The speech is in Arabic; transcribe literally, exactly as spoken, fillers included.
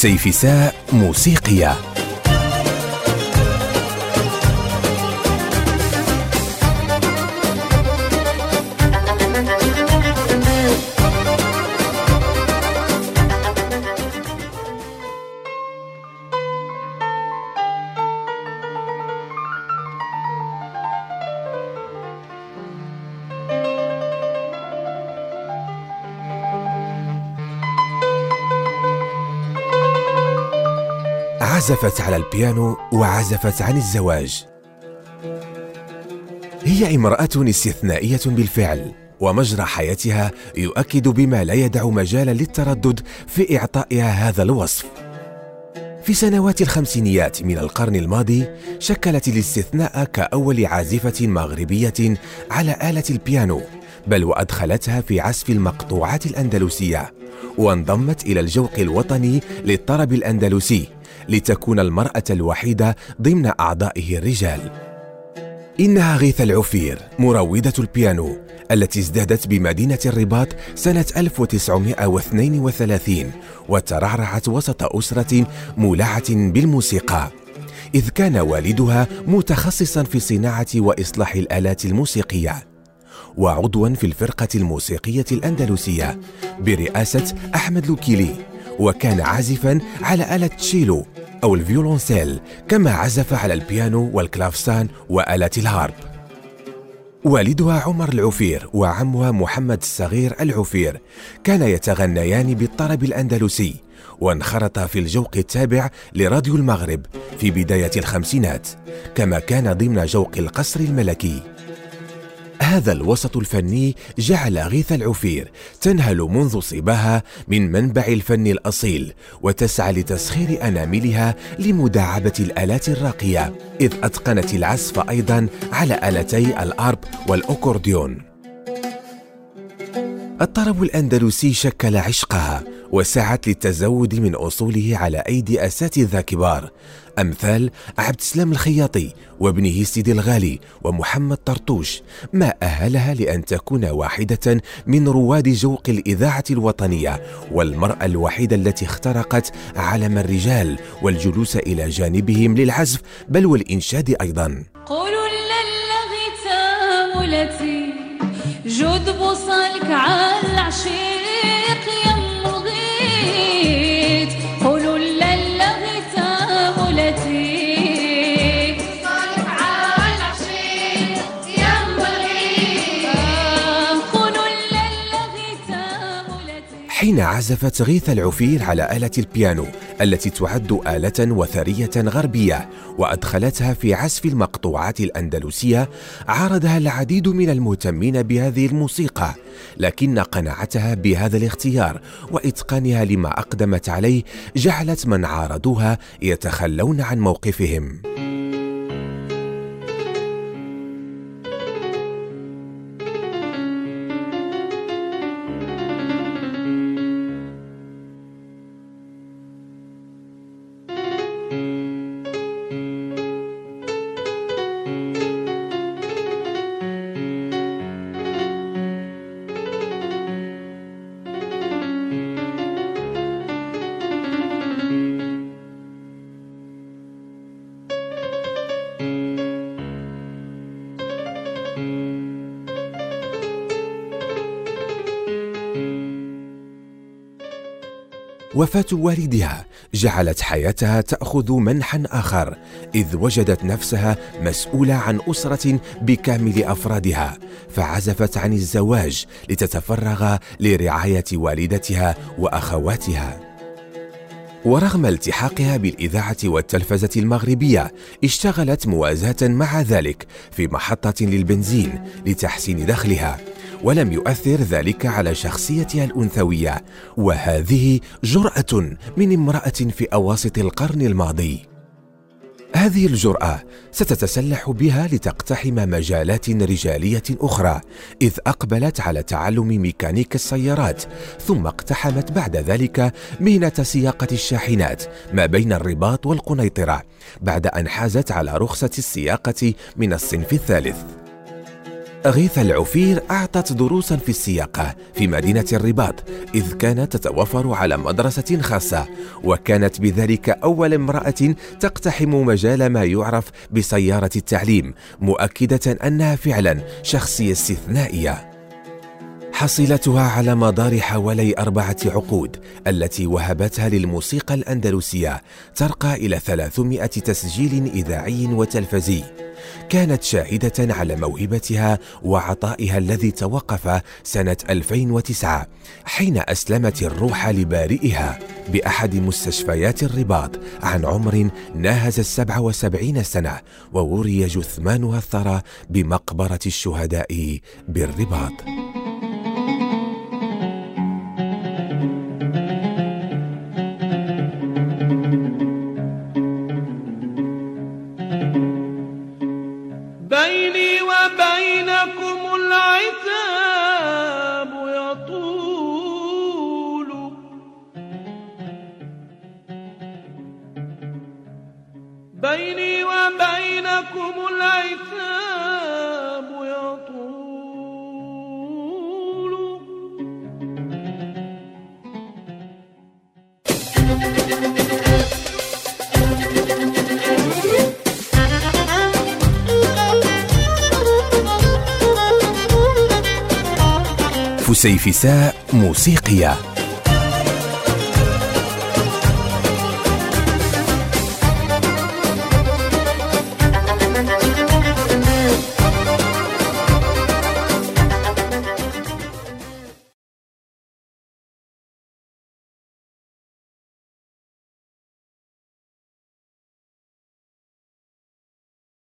سيفساء موسيقية. عزفت على البيانو وعزفت عن الزواج. هي امرأة استثنائية بالفعل، ومجرى حياتها يؤكد بما لا يدع مجالا للتردد في إعطائها هذا الوصف. في سنوات الخمسينيات من القرن الماضي شكلت الاستثناء كأول عازفة مغربية على آلة البيانو، بل وأدخلتها في عزف المقطوعات الأندلسية، وانضمت إلى الجوق الوطني للطرب الأندلسي لتكون المرأة الوحيدة ضمن أعضائه الرجال. إنها غيثة العفير، مروضة البيانو التي ازدادت بمدينة الرباط سنة ألف وتسعمائة واثنين وثلاثين، وترعرعت وسط أسرة مولعة بالموسيقى، إذ كان والدها متخصصا في صناعة وإصلاح الآلات الموسيقية، وعضوا في الفرقة الموسيقية الأندلسية برئاسة أحمد لوكيلي، وكان عازفا على آلة تشيلو أو الفيولونسيل، كما عزف على البيانو والكلافسان وآلة الهارب. والدها عمر العفير وعمها محمد الصغير العفير كانا يتغنيان بالطرب الأندلسي، وانخرطا في الجوق التابع لراديو المغرب في بداية الخمسينات، كما كان ضمن جوق القصر الملكي. هذا الوسط الفني جعل غيثة العفير تنهل منذ صباها من منبع الفن الأصيل، وتسعى لتسخير أناملها لمداعبة الآلات الراقية، إذ أتقنت العزف أيضا على آلتي الأرب والأكورديون. الطرب الأندلسي شكل عشقها، وسعت للتزود من أصوله على أيدي أساتذة كبار أمثال عبد السلام الخياطي وابنه سيدي الغالي ومحمد طرطوش، ما أهلها لأن تكون واحدة من رواد جوق الإذاعة الوطنية، والمرأة الوحيدة التي اخترقت عالم الرجال والجلوس إلى جانبهم للعزف بل والإنشاد أيضا. قولوا للغي تاملتي جود بوصلك على العشيق يم الغيت، قولوا للغي تاملتي بوصلك على العشيق يم الغيت، قولوا للغي تاملتي. حين عزفت غيثة العفير على آلة البيانو التي تعد آلة وثرية غربية، وأدخلتها في عزف المقطوعات الأندلسية، عارضها العديد من المهتمين بهذه الموسيقى، لكن قناعتها بهذا الاختيار وإتقانها لما أقدمت عليه جعلت من عارضوها يتخلون عن موقفهم. وفاة والدها جعلت حياتها تأخذ منحا آخر، إذ وجدت نفسها مسؤولة عن أسرة بكامل أفرادها، فعزفت عن الزواج لتتفرغ لرعاية والدتها وأخواتها. ورغم التحاقها بالإذاعة والتلفزة المغربية، اشتغلت موازاة مع ذلك في محطة للبنزين لتحسين دخلها، ولم يؤثر ذلك على شخصيتها الأنثوية، وهذه جرأة من امرأة في أواسط القرن الماضي. هذه الجرأة ستتسلح بها لتقتحم مجالات رجالية أخرى، إذ أقبلت على تعلم ميكانيك السيارات، ثم اقتحمت بعد ذلك مهنة سياقة الشاحنات ما بين الرباط والقنيطرة، بعد أن حازت على رخصة السياقة من الصنف الثالث. غيثة العفير أعطت دروسا في السياقة في مدينة الرباط، إذ كانت تتوفر على مدرسة خاصة، وكانت بذلك أول امرأة تقتحم مجال ما يعرف بسيارة التعليم، مؤكدة أنها فعلا شخصية استثنائية. حصيلتها على مدار حوالي أربعة عقود التي وهبتها للموسيقى الأندلسية ترقى إلى ثلاثمائة تسجيل إذاعي وتلفزي. كانت شاهدة على موهبتها وعطائها الذي توقف سنة ألفين وتسعة حين أسلمت الروح لبارئها بأحد مستشفيات الرباط عن عمر ناهز السبع وسبعين سنة، ووري جثمانها الثرى بمقبرة الشهداء بالرباط. بيني وبينكم العتاب يطول، بيني وبينكم العتاب يطول. فسيفساء موسيقية.